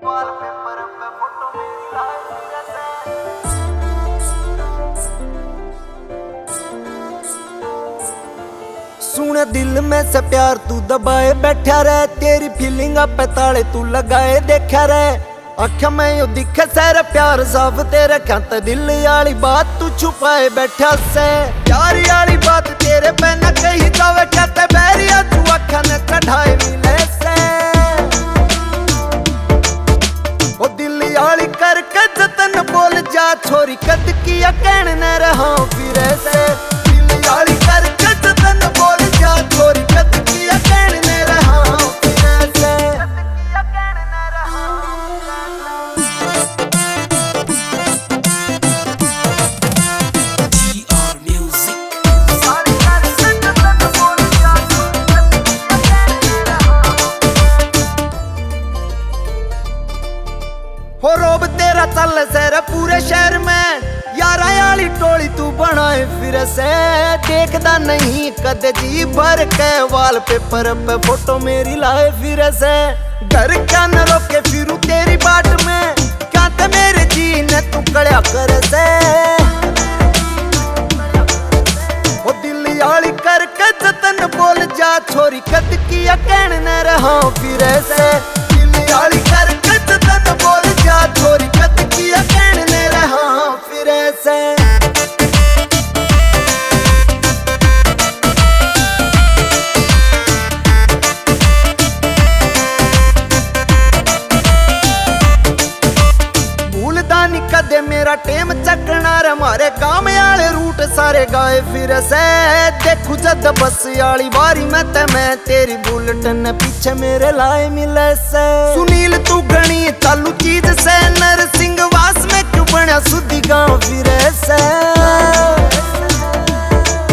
Wallpaper पे photo मेरी life सुन दिल में से प्यार तू दबाए बैठा रहे, तेरी फीलिंग पे ताले तू लगाए देखा रहे। आँख में यो दिखे सारा प्यार साफ तेरे खत दिल वाली बात तू छुपाए बैठा से। प्यार वाली बात तेरे पे न कही जावे कहते बैरिया तू अखा ने कढ़ाए मिले से। ओ दिल वाली करके जतन बोल जा छोरी कद किया कहने न रहा फिर से। दिल वाली करके जतन बोल जा छोरी कद किया कहने न रहा फिर से। हो रोब तेरा चल सर पूरे शहर में, यारा याली टोली तू बनाए फिर से। देखदा नहीं कद जी भर के वॉलपेपर पे फोटो मेरी लाए फिर से। घर का न रोके फिरू तेरी बाट में, क्या ते मेरे जी ने तू कड़या कर से। ओ दिल याली करके जतन बोल जा छोरी कद किया कहने न रहा फिर से। दिल याली करके जतन बोल जा छोरी कद किया कहने न रहा फिर से। भूलदानी कदे मेरा टेम चकना रे, मारे काम वाले रूट सारे गाए फिर से। देखू जद बस वाली बारी में ते मैं तेरी बुलेट ने पीछे मेरे लाए मिले से। सुनील तू गणी चालू चीज से, नरसिंह वास में क्यों बना सुधी गाँव फिर से।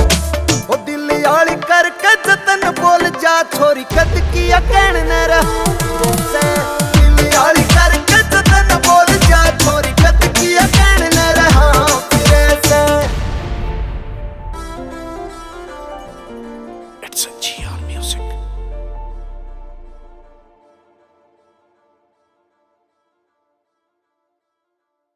ओ दिल वाली करके जतन बोल जा छोरी कद किया कहने न रहा